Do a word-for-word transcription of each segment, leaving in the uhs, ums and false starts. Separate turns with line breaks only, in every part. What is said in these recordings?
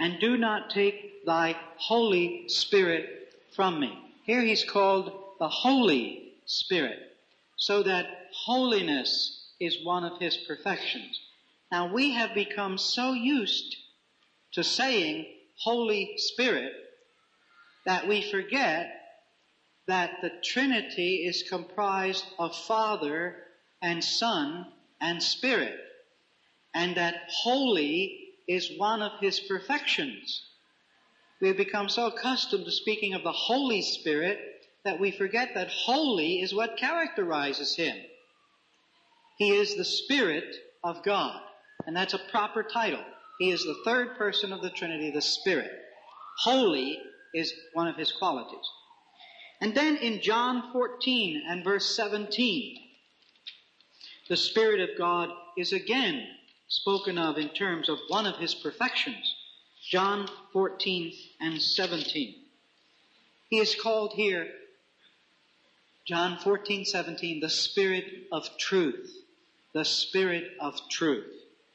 and do not take thy Holy Spirit from me. Here he's called the Holy Spirit, so that holiness is one of his perfections. Now we have become so used to saying Holy Spirit that we forget that the Trinity is comprised of Father and Son and Spirit, and that holy is one of his perfections. We have become so accustomed to speaking of the Holy Spirit that we forget that holy is what characterizes him. He is the Spirit of God, and that's a proper title. He is the third person of the Trinity, the Spirit. Holy is one of his qualities. And then in John fourteen and verse seventeen, the Spirit of God is again spoken of in terms of one of his perfections. John fourteen and seventeen. He is called here, John fourteen, seventeen, the Spirit of truth. The Spirit of truth.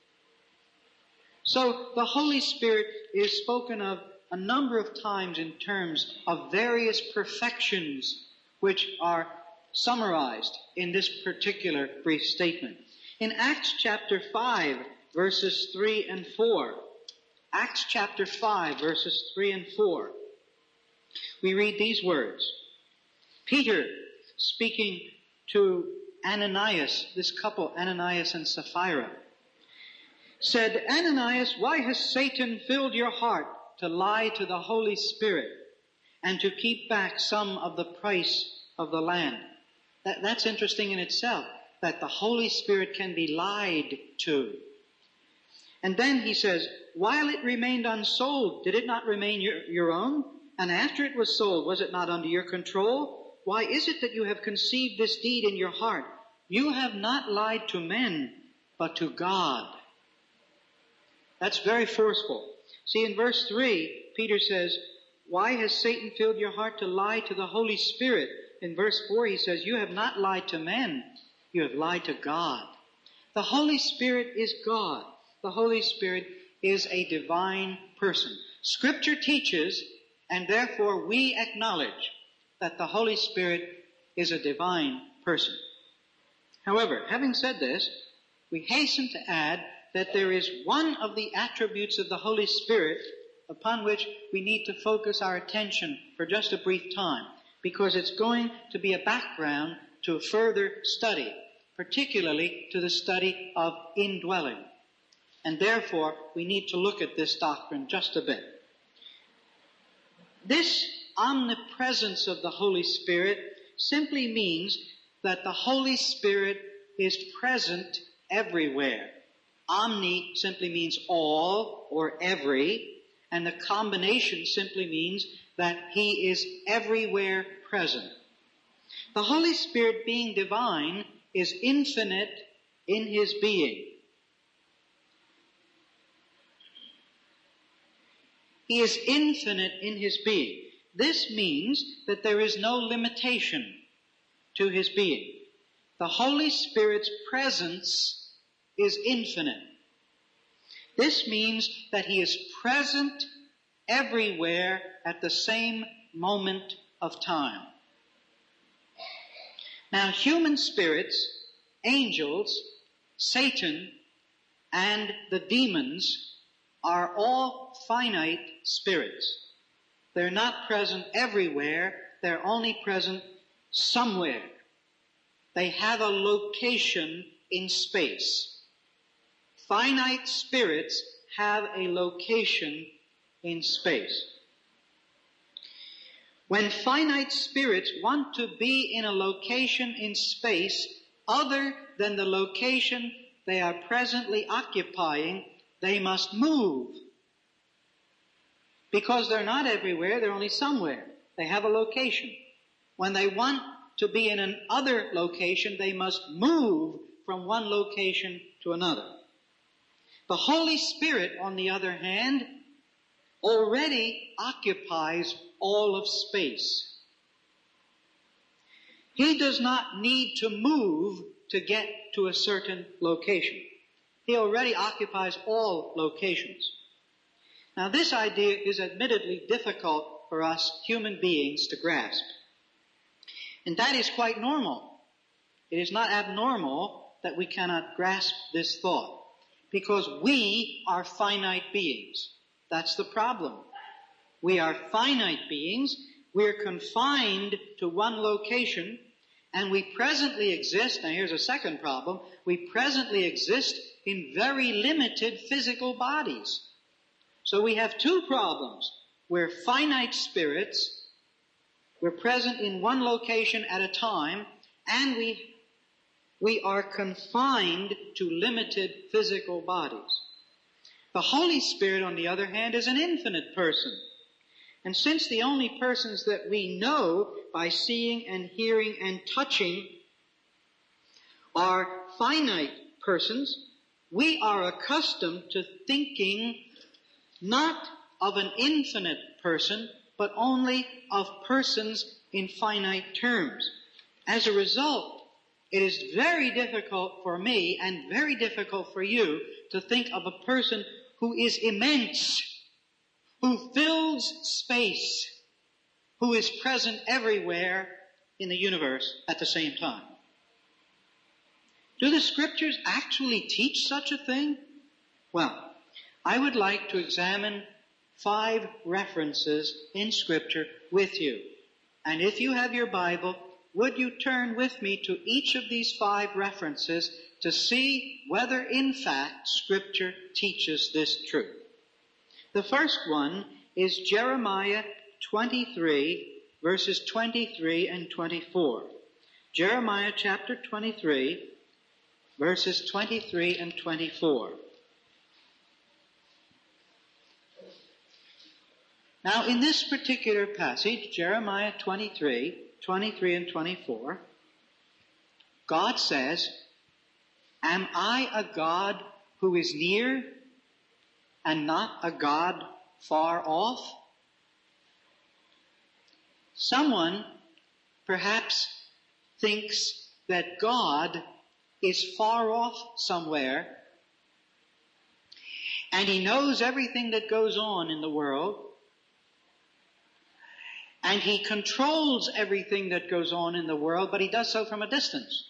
So the Holy Spirit is spoken of a number of times in terms of various perfections which are summarized in this particular brief statement. In Acts chapter five, verses three and four, Acts chapter five, verses three and four, we read these words. Peter, speaking to Ananias, this couple, Ananias and Sapphira, said, Ananias, why has Satan filled your heart to lie to the Holy Spirit and to keep back some of the price of the land? That, that's interesting in itself, that the Holy Spirit can be lied to. And then he says, while it remained unsold, did it not remain your, your own? And after it was sold, was it not under your control? Why is it that you have conceived this deed in your heart? You have not lied to men, but to God. That's very forceful. See, in verse three, Peter says, why has Satan filled your heart to lie to the Holy Spirit? In verse four, he says, you have not lied to men, you have lied to God. The Holy Spirit is God. The Holy Spirit is a divine person. Scripture teaches, and therefore we acknowledge, that the Holy Spirit is a divine person. However, having said this, we hasten to add that there is one of the attributes of the Holy Spirit upon which we need to focus our attention for just a brief time, because it's going to be a background to further study, particularly to the study of indwelling. And therefore, we need to look at this doctrine just a bit. This omnipresence of the Holy Spirit simply means that the Holy Spirit is present everywhere. Omni simply means all or every, and the combination simply means that he is everywhere present. The Holy Spirit, being divine, is infinite in his being. He is infinite in his being. This means that there is no limitation to his being. The Holy Spirit's presence is infinite. This means that he is present everywhere at the same moment of time. Now, human spirits, angels, Satan, and the demons are all finite spirits. They're not present everywhere. They're only present somewhere. They have a location in space. Finite spirits have a location in space. When finite spirits want to be in a location in space other than the location they are presently occupying, they must move. Because they're not everywhere, they're only somewhere. They have a location. When they want to be in another location, they must move from one location to another. The Holy Spirit, on the other hand, already occupies all of space. He does not need to move to get to a certain location. He already occupies all locations. Now, this idea is admittedly difficult for us human beings to grasp. And that is quite normal. It is not abnormal that we cannot grasp this thought, because we are finite beings. That's the problem. We are finite beings. We're confined to one location, and we presently exist. Now, here's a second problem. We presently exist in very limited physical bodies. So we have two problems. We're finite spirits. We're present in one location at a time, and we we are confined to limited physical bodies. The Holy Spirit, on the other hand, is an infinite person. And since the only persons that we know by seeing and hearing and touching are finite persons, we are accustomed to thinking not of an infinite person, but only of persons in finite terms. As a result, it is very difficult for me and very difficult for you to think of a person who is immense, who fills space, who is present everywhere in the universe at the same time. Do the Scriptures actually teach such a thing? Well, I would like to examine five references in Scripture with you. And if you have your Bible, would you turn with me to each of these five references to see whether in fact Scripture teaches this truth? The first one is Jeremiah twenty-three, verses twenty-three and twenty-four. Jeremiah chapter twenty-three, verses twenty-three and twenty-four. Now, in this particular passage, Jeremiah twenty-three, twenty-three and twenty-four, God says, "Am I a God who is near and not a God far off?" Someone perhaps thinks that God is far off somewhere, and He knows everything that goes on in the world, and He controls everything that goes on in the world, but He does so from a distance.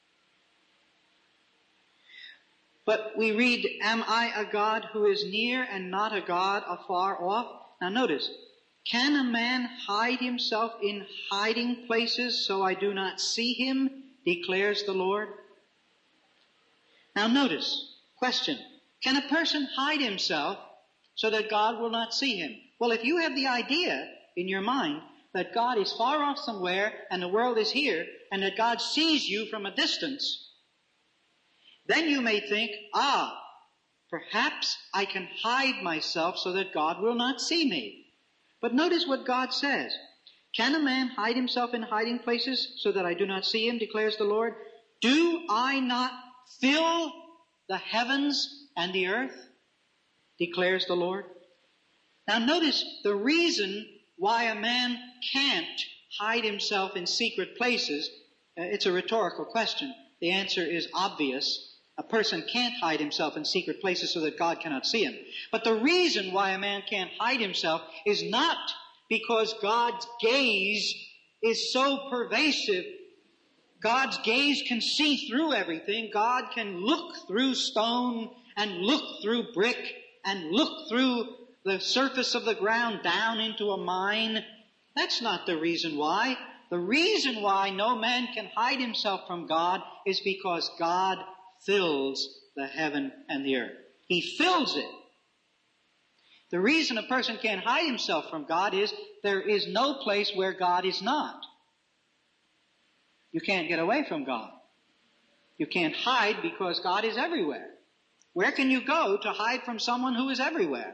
But we read, "Am I a God who is near and not a God afar off?" Now notice, can a man hide himself in hiding places so I do not see him, declares the Lord? Now notice, question, can a person hide himself so that God will not see him? Well, if you have the idea in your mind that God is far off somewhere and the world is here, and that God sees you from a distance, then you may think, ah, perhaps I can hide myself so that God will not see me. But notice what God says. Can a man hide himself in hiding places so that I do not see him, declares the Lord? Do I not fill the heavens and the earth, declares the Lord? Now notice the reason why a man can't hide himself in secret places. Uh, it's a rhetorical question. The answer is obvious. A person can't hide himself in secret places so that God cannot see him. But the reason why a man can't hide himself is not because God's gaze is so pervasive. God's gaze can see through everything. God can look through stone and look through brick and look through the surface of the ground down into a mine. That's not the reason why. The reason why no man can hide himself from God is because God fills the heaven and the earth. He fills it. The reason a person can't hide himself from God is there is no place where God is not. You can't get away from God. You can't hide because God is everywhere. Where can you go to hide from someone who is everywhere?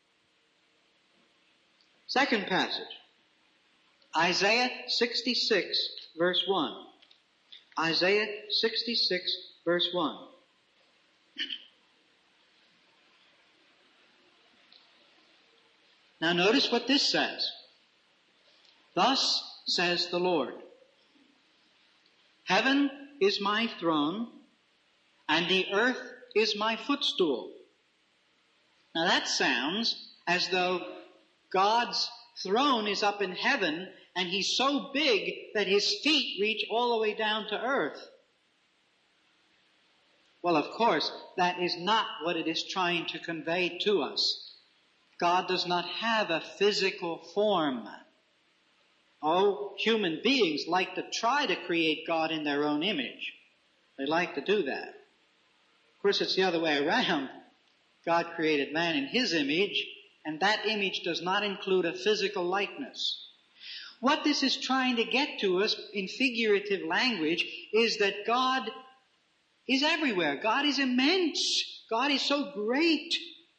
Second passage, Isaiah sixty-six, verse one. Isaiah sixty-six, verse one. Now notice what this says. Thus says the Lord, "Heaven is my throne, and the earth is my footstool." Now that sounds as though God's throne is up in heaven and He's so big that His feet reach all the way down to earth. Well, of course, that is not what it is trying to convey to us. God does not have a physical form. Oh, human beings like to try to create God in their own image. They like to do that. Of course, it's the other way around. God created man in His image, and that image does not include a physical likeness. What this is trying to get to us in figurative language is that God is everywhere. God is immense. God is so great.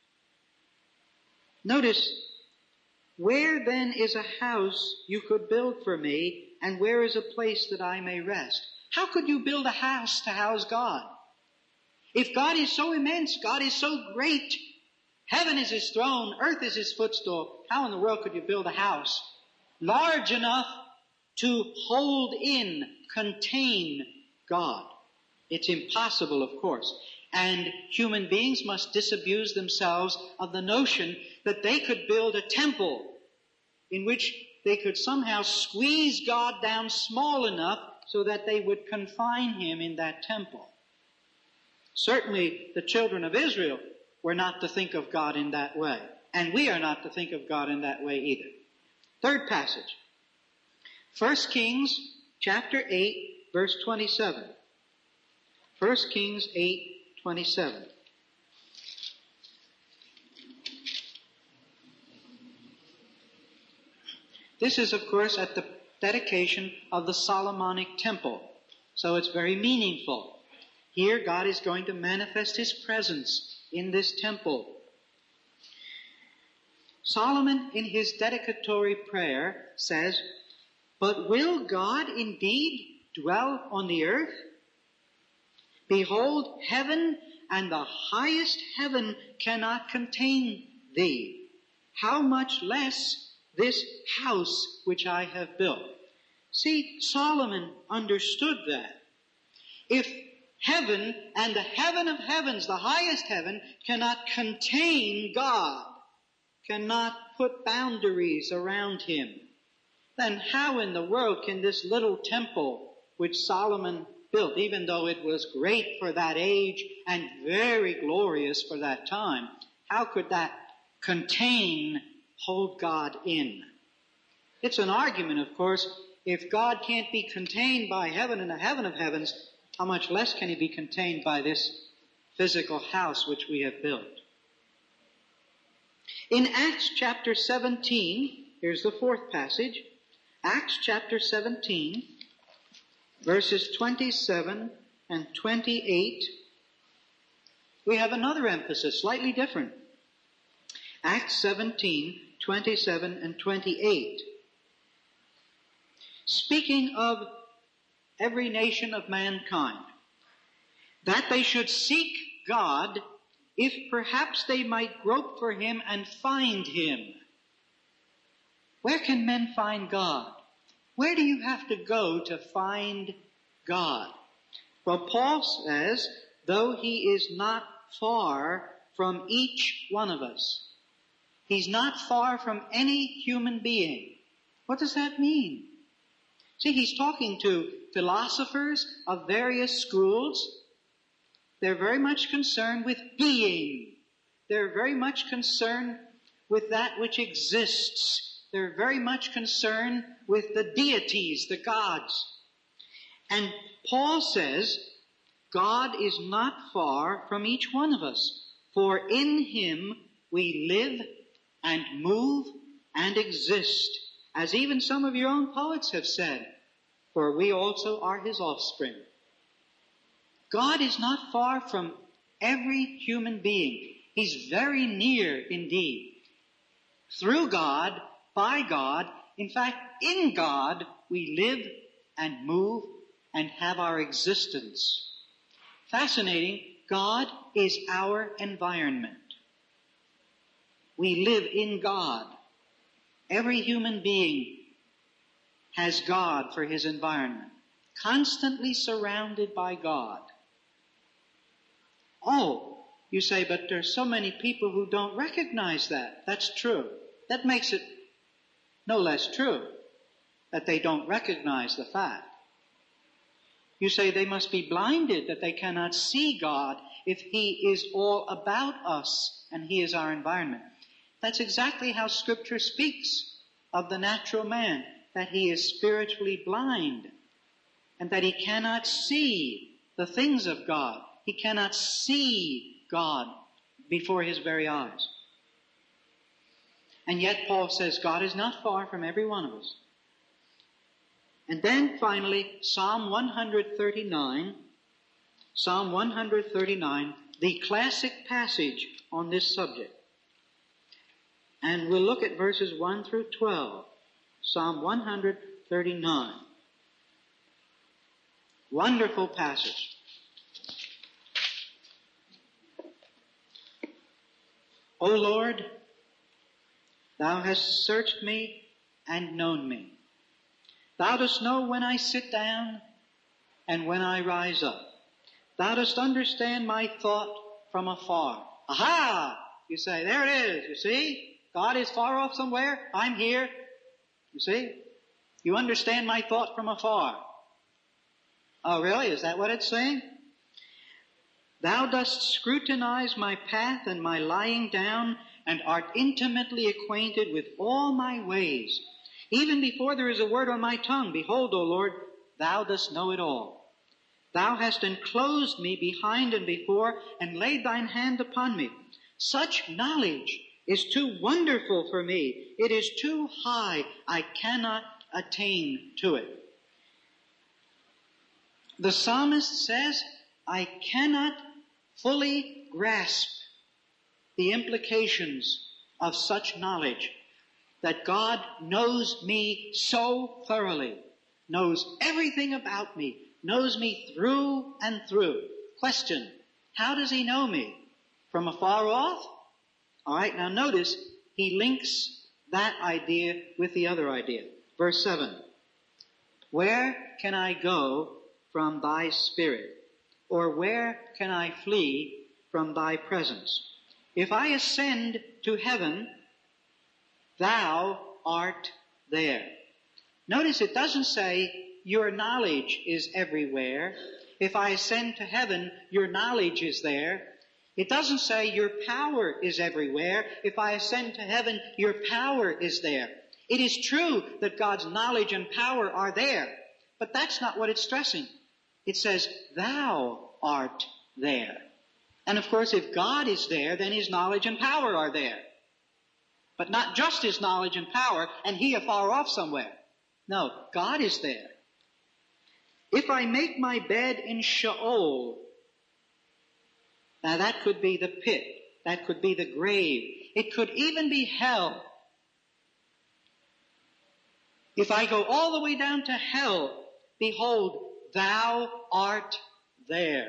Notice, where then is a house you could build for me, and where is a place that I may rest? How could you build a house to house God? If God is so immense, God is so great, heaven is His throne, earth is His footstool, how in the world could you build a house large enough to hold in, contain God? It's impossible, of course. And human beings must disabuse themselves of the notion that they could build a temple in which they could somehow squeeze God down small enough so that they would confine Him in that temple. Certainly the children of Israel were not to think of God in that way. And we are not to think of God in that way either. Third passage. First Kings chapter eight, verse twenty-seven. First Kings eight, twenty-seven. This is, of course, at the dedication of the Solomonic temple. So it's very meaningful. Here God is going to manifest His presence in this temple. Solomon, in his dedicatory prayer, says, "But will God indeed dwell on the earth? Behold, heaven and the highest heaven cannot contain thee. How much less this house which I have built?" See, Solomon understood that. If heaven and the heaven of heavens, the highest heaven, cannot contain God, cannot put boundaries around Him, then how in the world can this little temple which Solomon built, even though it was great for that age and very glorious for that time, how could that contain, hold God in? It's an argument, of course. If God can't be contained by heaven and the heaven of heavens, how much less can He be contained by this physical house which we have built? In Acts chapter seventeen, here's the fourth passage, Acts chapter seventeen, verses twenty-seven and twenty-eight, we have another emphasis, slightly different. Acts seventeen, twenty-seven and twenty-eight. Speaking of every nation of mankind, that they should seek God, if perhaps they might grope for Him and find Him. Where can men find God? Where do you have to go to find God? Well, Paul says, though He is not far from each one of us. He's not far from any human being. What does that mean? See, he's talking to philosophers of various schools. They're very much concerned with being. They're very much concerned with that which exists. They're very much concerned with the deities, the gods. And Paul says, God is not far from each one of us, for in Him we live and move and exist, as even some of your own poets have said, for we also are His offspring. God is not far from every human being. He's very near indeed. Through God, by God, in fact, in God, we live and move and have our existence. Fascinating, God is our environment. We live in God. Every human being has God for his environment, constantly surrounded by God. Oh, You say, but there's so many people who don't recognize that. That's true. That makes it no less true that they don't recognize the fact. You say they must be blinded, that they cannot see God if He is all about us and He is our environment. That's exactly how Scripture speaks of the natural man, that he is spiritually blind and that he cannot see the things of God. He cannot see God before his very eyes. And yet Paul says God is not far from every one of us. And then finally, Psalm one thirty-nine, Psalm one thirty-nine, the classic passage on this subject. And we'll look at verses one through twelve. Psalm one thirty-nine. Wonderful passage. O Lord, Thou hast searched me and known me. Thou dost know when I sit down and when I rise up. Thou dost understand my thought from afar. Aha! You say, there it is, you see? God is far off somewhere. I'm here. You see? You understand my thought from afar. Oh, really? Is that what it's saying? Thou dost scrutinize my path and my lying down, and art intimately acquainted with all my ways. Even before there is a word on my tongue, behold, O Lord, Thou dost know it all. Thou hast enclosed me behind and before, and laid Thine hand upon me. Such knowledge is too wonderful for me. It is too high. I cannot attain to it. The psalmist says, I cannot fully grasp the implications of such knowledge, that God knows me so thoroughly, knows everything about me, knows me through and through. Question, how does He know me? From afar off? All right, now notice, he links that idea with the other idea. Verse seven, where can I go from Thy Spirit? Or where can I flee from Thy presence? If I ascend to heaven, Thou art there. Notice it doesn't say, your knowledge is everywhere. If I ascend to heaven, your knowledge is there. It doesn't say your power is everywhere. If I ascend to heaven, your power is there. It is true that God's knowledge and power are there, but that's not what it's stressing. It says, Thou art there. And of course, if God is there, then His knowledge and power are there. But not just His knowledge and power, and He afar off somewhere. No, God is there. If I make my bed in Sheol, now that could be the pit, that could be the grave, it could even be hell. If I go all the way down to hell, behold, Thou art there.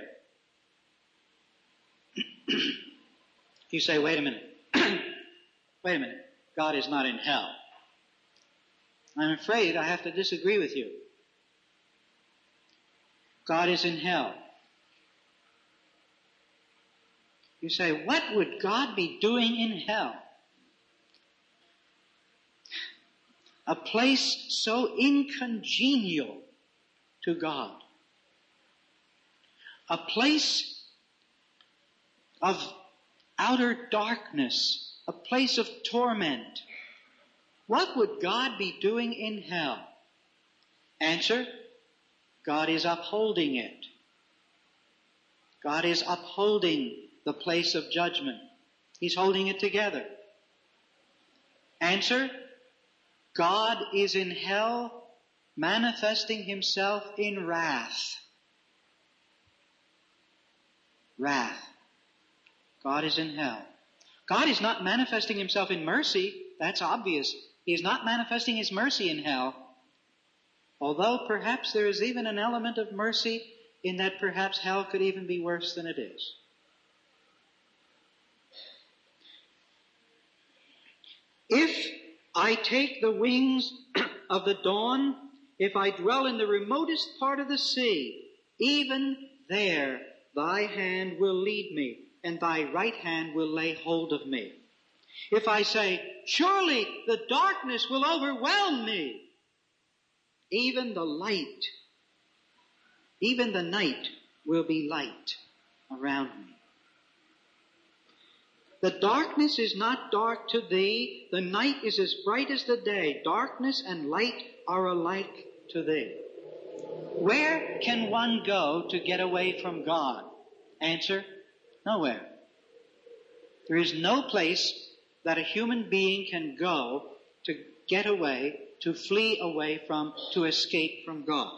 You say, wait a minute. Wait a minute. God is not in hell. I'm afraid I have to disagree with you. God is in hell. You say, what would God be doing in hell? A place so incongenial to God. A place of outer darkness. A place of torment. What would God be doing in hell? Answer, God is upholding it. God is upholding the place of judgment. He's holding it together. Answer, God is in hell, manifesting Himself in wrath. Wrath. God is in hell. God is not manifesting Himself in mercy. That's obvious. He is not manifesting His mercy in hell. Although perhaps there is even an element of mercy in that perhaps hell could even be worse than it is. If I take the wings of the dawn, if I dwell in the remotest part of the sea, even there Thy hand will lead me, and thy right hand will lay hold of me. If I say, surely the darkness will overwhelm me, even the light, even the night will be light around me. The darkness is not dark to thee. The night is as bright as the day. Darkness and light are alike to thee. Where can one go to get away from God? Answer, nowhere. There is no place that a human being can go to get away, to flee away from, to escape from God.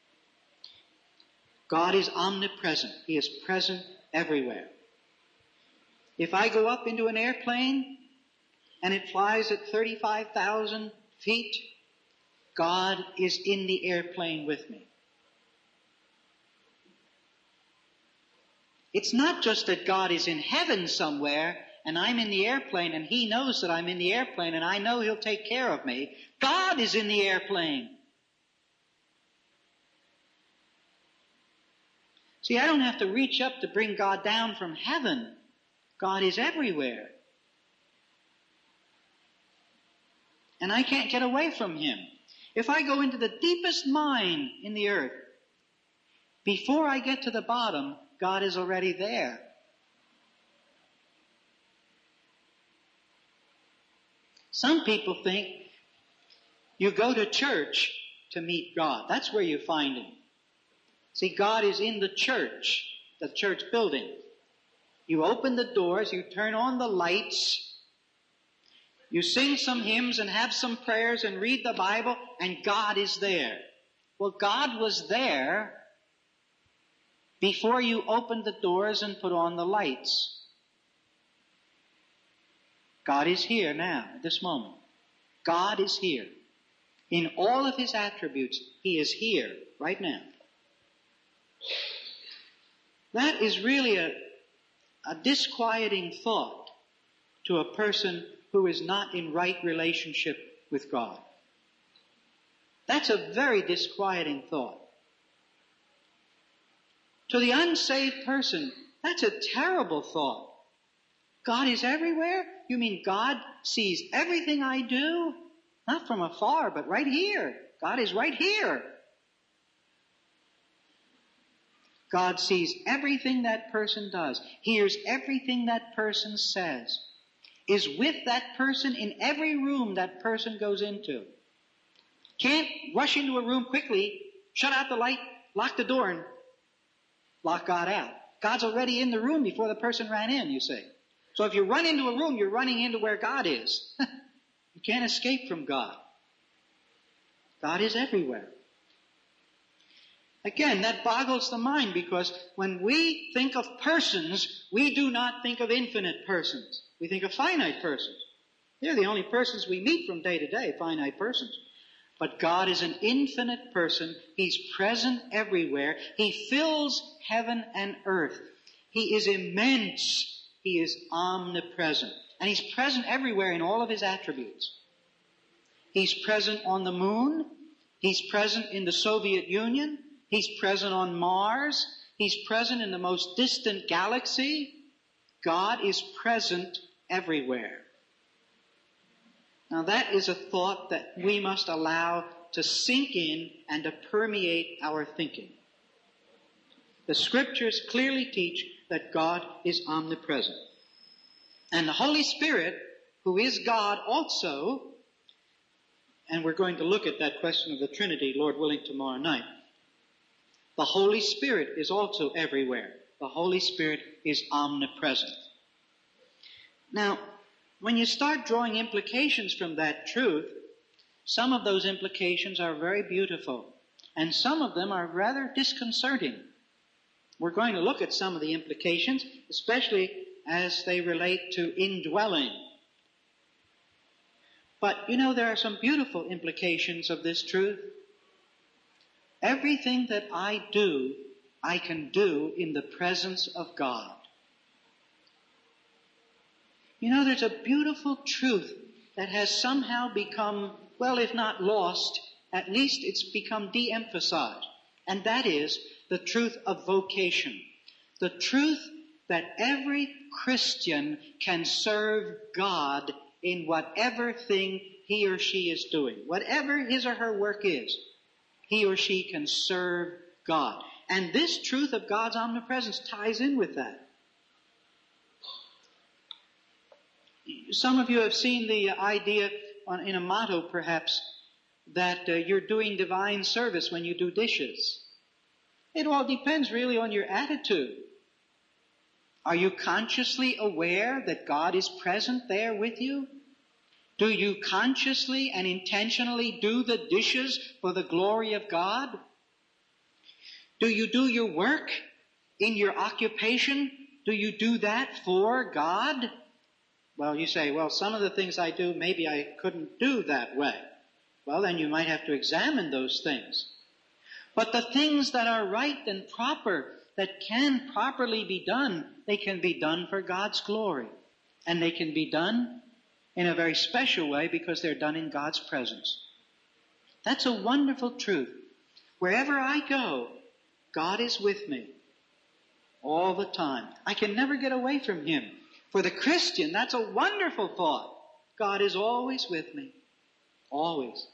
God is omnipresent. He is present everywhere. If I go up into an airplane and it flies at thirty-five thousand feet, God is in the airplane with me. It's not just that God is in heaven somewhere and I'm in the airplane and He knows that I'm in the airplane and I know He'll take care of me. God is in the airplane. See, I don't have to reach up to bring God down from heaven. God is everywhere. And I can't get away from Him. If I go into the deepest mine in the earth, before I get to the bottom, God is already there. Some people think you go to church to meet God. That's where you find Him. See, God is in the church, the church building. You open the doors, you turn on the lights, you sing some hymns and have some prayers and read the Bible, and God is there. Well, God was there before you opened the doors and put on the lights. God is here now, at this moment. God is here. In all of His attributes, He is here right now. That is really a, a disquieting thought to a person who is not in right relationship with God. That's a very disquieting thought. To the unsaved person, that's a terrible thought. God is everywhere? You mean God sees everything I do? Not from afar, but right here. God is right here. God sees everything that person does, hears everything that person says, is with that person in every room that person goes into. Can't rush into a room quickly, shut out the light, lock the door, and lock God out. God's already in the room before the person ran in, you see. So if you run into a room, you're running into where God is. You can't escape from God. God is everywhere. Again, that boggles the mind because when we think of persons, we do not think of infinite persons. We think of finite persons. They're the only persons we meet from day to day, finite persons. But God is an infinite person. He's present everywhere. He fills heaven and earth. He is immense. He is omnipresent. And He's present everywhere in all of His attributes. He's present on the moon. He's present in the Soviet Union. He's present on Mars. He's present in the most distant galaxy. God is present everywhere. Now that is a thought that we must allow to sink in and to permeate our thinking. The Scriptures clearly teach that God is omnipresent. And the Holy Spirit, who is God also, and we're going to look at that question of the Trinity, Lord willing, tomorrow night. The Holy Spirit is also everywhere. The Holy Spirit is omnipresent. Now, when you start drawing implications from that truth, some of those implications are very beautiful, and some of them are rather disconcerting. We're going to look at some of the implications, especially as they relate to indwelling. But, you know, there are some beautiful implications of this truth. Everything that I do, I can do in the presence of God. You know, there's a beautiful truth that has somehow become, well, if not lost, at least it's become de-emphasized. And that is the truth of vocation. The truth that every Christian can serve God in whatever thing he or she is doing. Whatever his or her work is, he or she can serve God. And this truth of God's omnipresence ties in with that. Some of you have seen the idea on, in a motto, perhaps, that uh, you're doing divine service when you do dishes. It all depends really on your attitude. Are you consciously aware that God is present there with you? Do you consciously and intentionally do the dishes for the glory of God? Do you do your work in your occupation? Do you do that for God? Well, you say, well, some of the things I do, maybe I couldn't do that way. Well, then you might have to examine those things. But the things that are right and proper, that can properly be done, they can be done for God's glory. And they can be done in a very special way because they're done in God's presence. That's a wonderful truth. Wherever I go, God is with me all the time. I can never get away from Him. For the Christian, that's a wonderful thought. God is always with me. Always.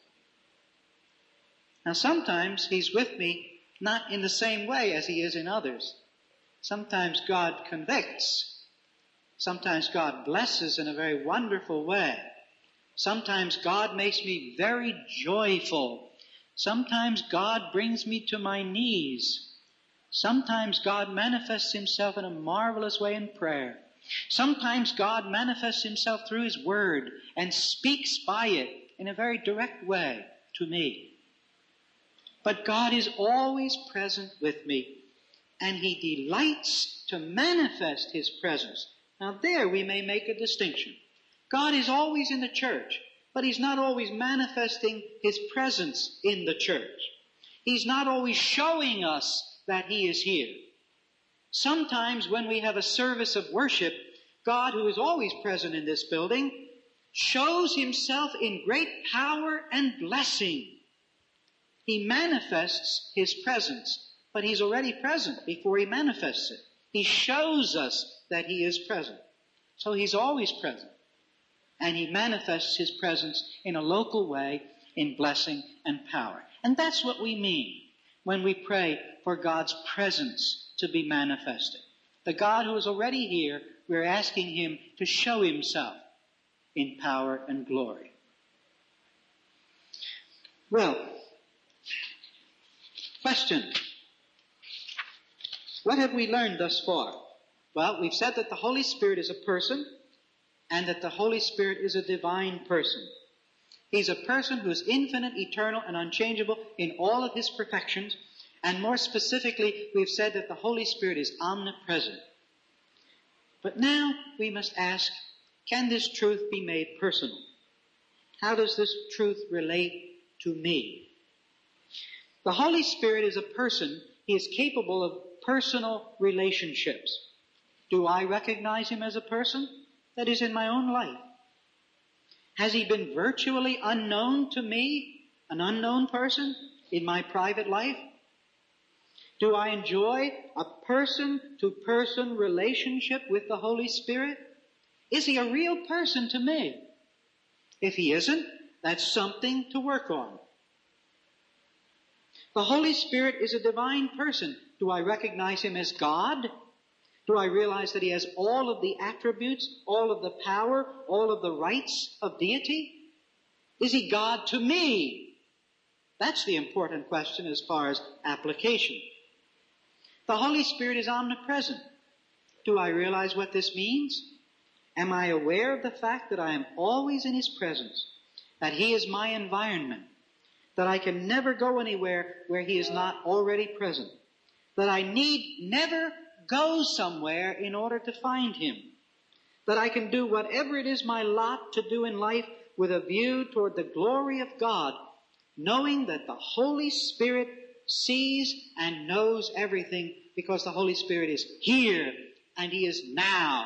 Now sometimes He's with me not in the same way as He is in others. Sometimes God convicts. Sometimes God blesses in a very wonderful way. Sometimes God makes me very joyful. Sometimes God brings me to my knees. Sometimes God manifests Himself in a marvelous way in prayer. Sometimes God manifests Himself through His Word and speaks by it in a very direct way to me. But God is always present with me, and He delights to manifest His presence. Now there we may make a distinction. God is always in the church, but He's not always manifesting His presence in the church. He's not always showing us that He is here. Sometimes when we have a service of worship, God, who is always present in this building, shows Himself in great power and blessing. He manifests His presence, but He's already present before He manifests it. He shows us that He is present. So He's always present. And He manifests His presence in a local way, in blessing and power. And that's what we mean when we pray for God's presence to be manifested. The God who is already here, we're asking Him to show Himself in power and glory. Well, question. What have we learned thus far? Well, we've said that the Holy Spirit is a person and that the Holy Spirit is a divine person. He's a person who is infinite, eternal, and unchangeable in all of His perfections. And more specifically, we've said that the Holy Spirit is omnipresent. But now we must ask, can this truth be made personal? How does this truth relate to me? The Holy Spirit is a person. He is capable of personal relationships. Do I recognize Him as a person? That is, in my own life. Has He been virtually unknown to me, an unknown person, in my private life? Do I enjoy a person-to-person relationship with the Holy Spirit? Is He a real person to me? If He isn't, that's something to work on. The Holy Spirit is a divine person. Do I recognize Him as God? Do I realize that He has all of the attributes, all of the power, all of the rights of deity? Is He God to me? That's the important question as far as application. The Holy Spirit is omnipresent. Do I realize what this means? Am I aware of the fact that I am always in His presence, that He is my environment, that I can never go anywhere where He is not already present, that I need never go somewhere in order to find Him, that I can do whatever it is my lot to do in life with a view toward the glory of God, knowing that the Holy Spirit sees and knows everything because the Holy Spirit is here and He is now.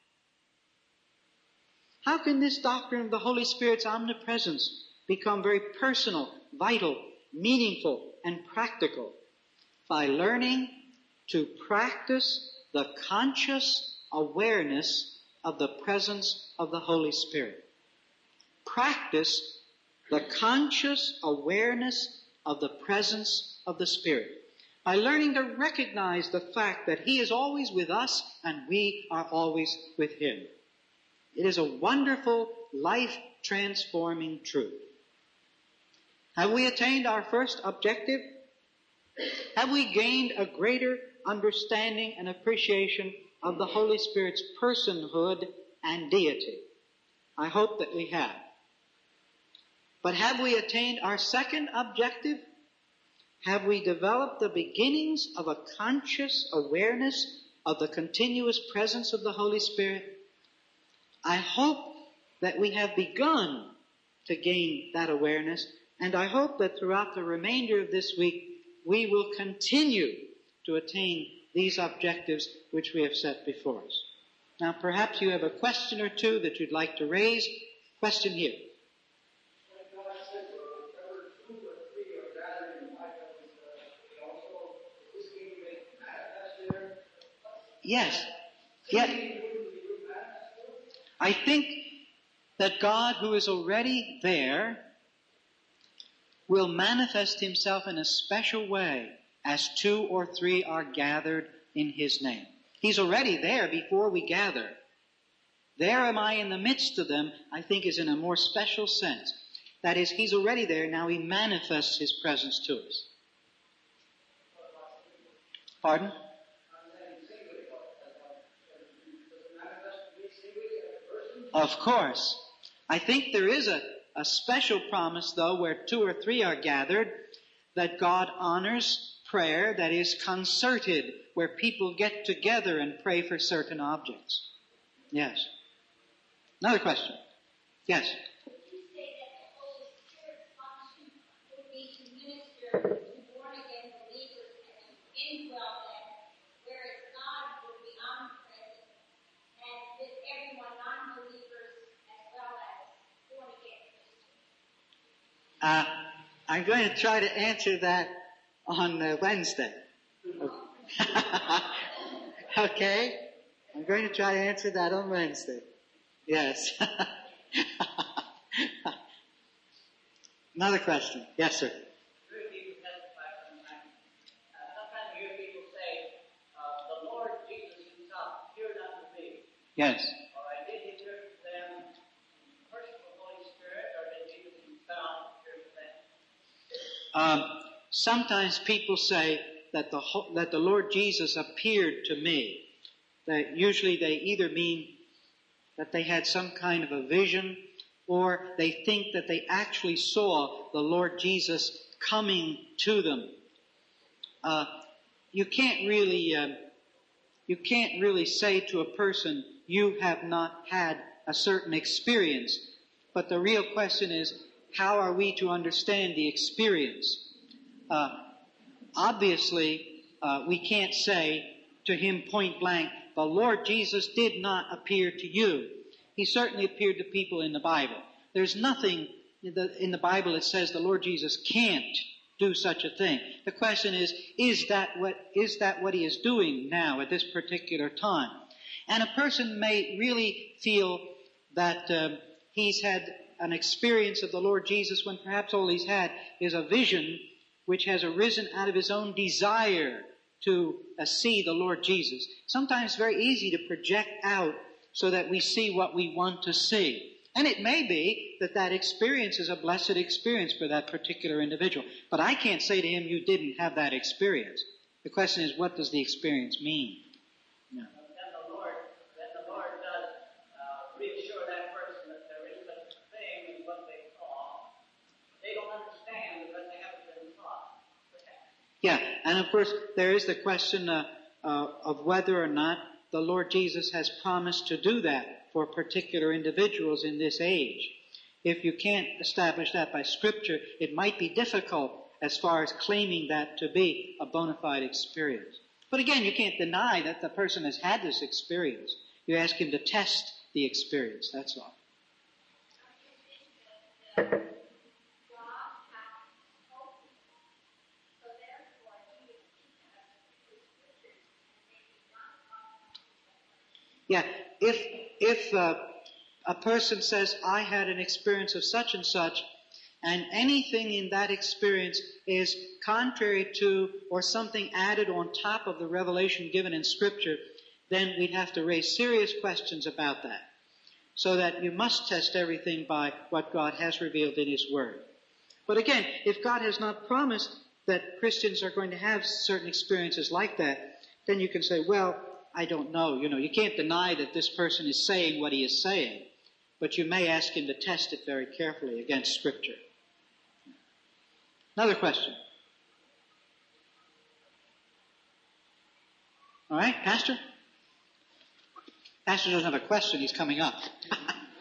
How can this doctrine of the Holy Spirit's omnipresence become very personal, vital, meaningful, and practical? By learning to practice the conscious awareness of the presence of the Holy Spirit. Practice the conscious awareness of the presence of the Spirit by learning to recognize the fact that He is always with us and we are always with Him. It is a wonderful, life-transforming truth. Have we attained our first objective? Have we gained a greater understanding and appreciation of the Holy Spirit's personhood and deity? I hope that we have. But have we attained our second objective? Have we developed the beginnings of a conscious awareness of the continuous presence of the Holy Spirit? I hope that we have begun to gain that awareness, and I hope that throughout the remainder of this week we will continue to attain these objectives which we have set before us. Now perhaps you have a question or two that you'd like to raise. Question here. Yes. Yeah. I think that God, who is already there, will manifest Himself in a special way as two or three are gathered in His name. He's already there before we gather. There am I in the midst of them, I think, is in a more special sense. That is, He's already there, now He manifests His presence to us. Pardon? Of course. I think there is a, a special promise, though, where two or three are gathered, that God honors prayer that is concerted, where people get together and pray for certain objects. Yes. Another question. Yes.
Would you say that the Holy Spirit's function would be to minister to born-again believers and indwell them, whereas God would be omnipresent and with everyone, non-believers as well as born-again Christians?
Uh, I'm going to try to answer that on uh, Wednesday. Okay? I'm going to try to answer that on Wednesday. Yes. Another question. Yes, sir.
Hear people testify sometimes. Uh, sometimes you hear people say, uh, the Lord Jesus Himself appeared unto me.
Yes.
Or I did He appear to them in the person of the Holy Spirit, or did Jesus Himself appear to them?
Um, sometimes people say that the that the Lord Jesus appeared to me. That usually they either mean that they had some kind of a vision, or they think that they actually saw the Lord Jesus coming to them. Uh, you can't really, uh, you can't really say to a person, you have not had a certain experience. But the real question is, how are we to understand the experience? Uh, obviously, uh, we can't say to him point blank, the Lord Jesus did not appear to you. He certainly appeared to people in the Bible. There's nothing in the, in the Bible that says the Lord Jesus can't do such a thing. The question is, is that what, is that what He is doing now at this particular time? And a person may really feel that um, he's had an experience of the Lord Jesus when perhaps all he's had is a vision which has arisen out of his own desire to uh, see the Lord Jesus. Sometimes it's very easy to project out so that we see what we want to see. And it may be that that experience is a blessed experience for that particular individual. But I can't say to him, you didn't have that experience. The question is, what does the experience mean? No.
Then the Lord, then the Lord does uh, reassure that person that there is such a thing as what they saw. They don't understand because they haven't been taught.
Yeah, and of course there is the question uh, uh, of whether or not the Lord Jesus has promised to do that for particular individuals in this age. If you can't establish that by Scripture, it might be difficult as far as claiming that to be a bona fide experience. But again, you can't deny that the person has had this experience. You ask him to test the experience, that's all. Yeah, if, if uh, a person says, I had an experience of such and such, and anything in that experience is contrary to or something added on top of the revelation given in Scripture, then we'd have to raise serious questions about that. So that you must test everything by what God has revealed in His Word. But again, if God has not promised that Christians are going to have certain experiences like that, then you can say, well, I don't know. You know, you can't deny that this person is saying what he is saying. But you may ask him to test it very carefully against Scripture. Another question. All right, Pastor? Pastor doesn't have a question. He's coming up.